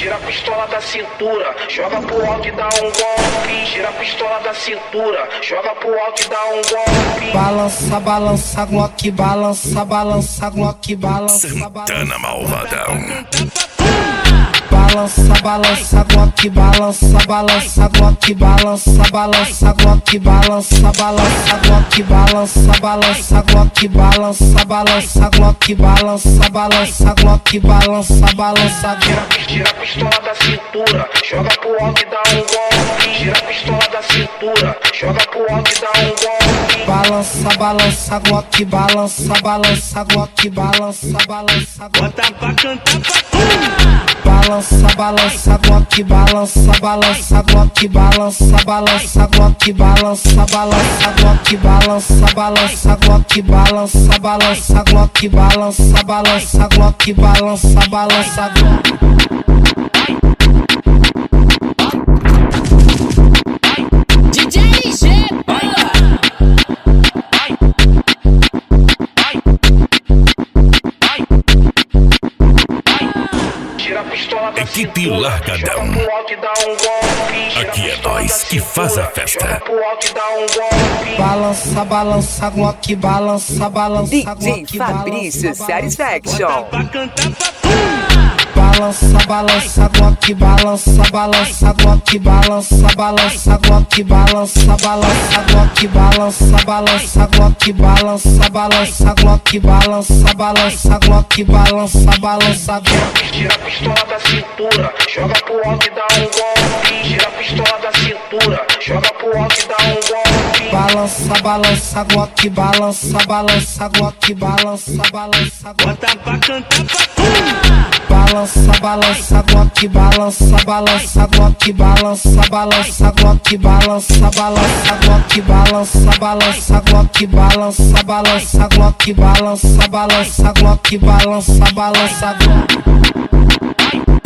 Tira a pistola da cintura, joga pro alto e dá um golpe. Tira a pistola da cintura, joga pro alto e dá um golpe. Balança, balança, Glock, balança, balança, Glock, balança. Santana Malvadão. Balança, balança, Glock, balança, balança, Glock, balança, balança, Glock, balança, balança, Glock, balança, balança, Glock, balança, balança, Glock, balança, balança, Glock, balança, balança. Tira a pistola da cintura, joga pro alto e dá um golpe. Tira a pistola da cintura, joga pro alto e dá um golpe. Balança, balança, Glock, balança, balança, Glock, balança, balança. Bota pra cantar pra Balança, balança, Glock, balança, balança, Glock, balança, balança, Glock, balança, balança, Glock, balança, balança, Glock, balança, balança, Glock, balança, balança, Glock, balança, balança. DJ G. Tira a pistola da Equipe cintura, Largadão. joga pro alto e dá um golpe. Tira Aqui é a pistola nós da que faz a cintura, festa. joga pro alto e dá um golpe. Balança, balança, Glock, balança, balança, DJ Glock, Fabrício balança, Satisfaction. pra cantar pra balança, balança, Glock, balança, balança, Glock, balança, balança, Glock, balança, balança, Glock, balança, balança, Glock, balança, balança, Glock, balança, balança, Glock, balança, balança. Tira a pistola da cintura, joga pro alto e dá um golpe. Tira a pistola da cintura, joga pro alto e dá um golpe. Balança, balança, Glock, balança, balança, Glock, balança, balança. bota pra cantar pra Balança, balança, Glock, balança, balança, Glock, balança, balança, Glock, balança, balança, Glock, balança, balança, Glock, balança, balança, Glock, balança, balança, Glock, balança, balança.